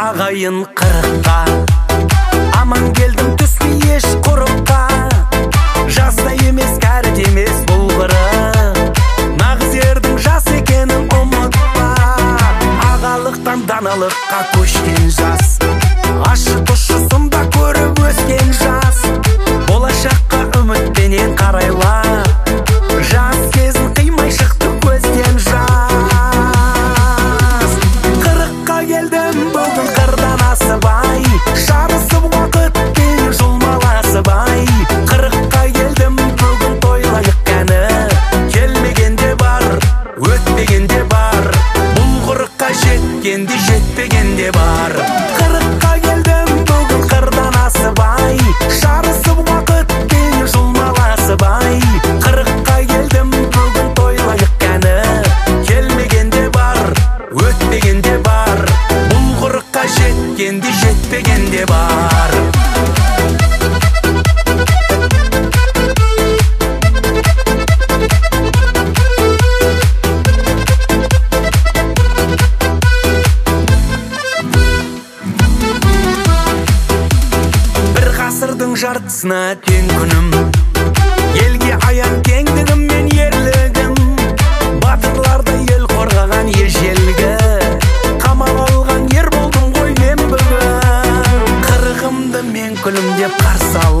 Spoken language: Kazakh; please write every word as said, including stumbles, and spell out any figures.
ағайын қырыққа, аман келдім түсті еш құрыққа. Жаста емес кәрі емес бұл қырық, нағыз ердің жас екенін ұмытпа. Ағалықтан даналыққа көшкен жас, ащы тұщы сында көріп өскен жас. Болашаққа үмітпенен қарайла, жас кезін қимай шықты көзден жас. Қырыққа келдім бүгін қырдан асыбай, жарысып уақытпен жұлмаласып ай. Қырыққа келдім бүгін тойлайық кәні, келмегенде бар, өтпегенде бар, бұл қырыққа жеткенде жетпегенде бар. Қырыққа келдім бүгін қырдан асыбай, жарысып уақытпен жұлмаласып ай. Қырыққа келдім бүгін тойлайық кәні, келмегенде бар, өтпегенде бар, бұл қырыққа жеткенде жетпегенде бар. Бір ғасырдың жартысына тең күнім, елге аян кеңдігім мен ерлігім. Батырларды ел қорғаған ежелгі, қамал алған ер болдым ғой мен бүгін. Қырығымды мен күлімдеп қарсы